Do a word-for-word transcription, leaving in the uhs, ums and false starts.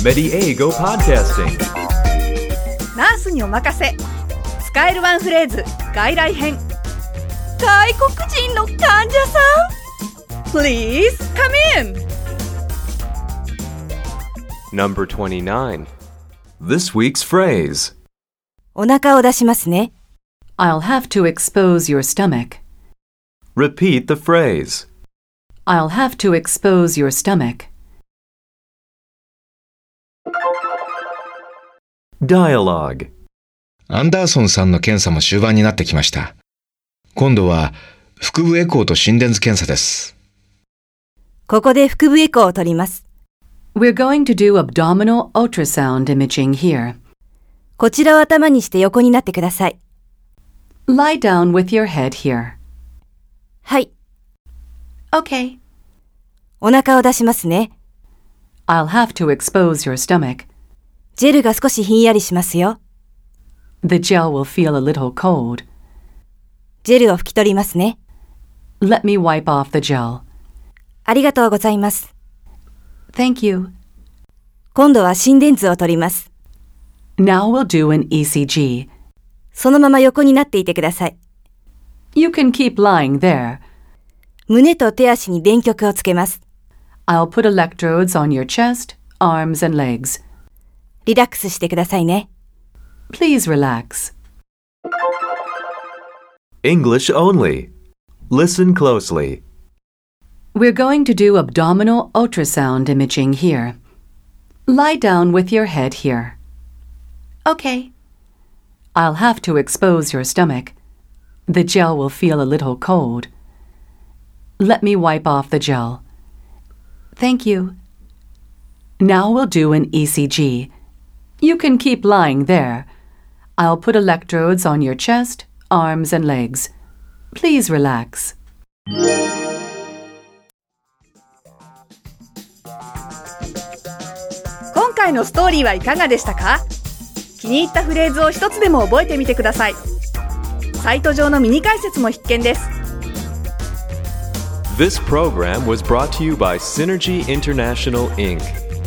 Mediego Podcasting。 ナースにお任せ。使えるワンフレーズ外来編。外国人の患者さん Please come in。 Number twenty-nine. This week's phrase. お腹を出しますね。 I'll have to expose your stomach. Repeat the phrase. I'll have to expose your stomach. Dialogue. アンダーソンさんの検査も終盤になってきました。今度は腹部エコーと心電図検査です。 ここで腹部エコーを取ります。 We're going to do abdominal ultrasound imaging here. こちらを頭にして横になってください。 Lie down with your head here. はい。 Okay. お腹を出しますね。 I'll have to expose your stomach. ジェルが少しひんやりしますよ。 The gel will feel a little cold. ジェルを拭き取りますね。 Let me wipe off the gel. ありがとうございます。 Thank you. 今度は心電図を取ります。 Now we'll do an E C G. そのまま横になっていてください。 You can keep lying there. 胸と手足に電極をつけます。 I'll put electrodes on your chest, arms and legs. リラックスしてくださいね。 Please relax. English only. Listen closely. We're going to do abdominal ultrasound imaging here. Lie down with your head here. Okay. I'll have to expose your stomach. The gel will feel a little cold. Let me wipe off the gel. Thank you. Now we'll do an E C G. You can keep lying there. I'll put electrodes on your chest, arms and legs. Please relax. 今回のストーリーはいかがでしたか？気に入ったフレーズを一つでも覚えてみてください。サイト上のミニ解説も必見です。 This program was brought to you by Synergy International, Incorporated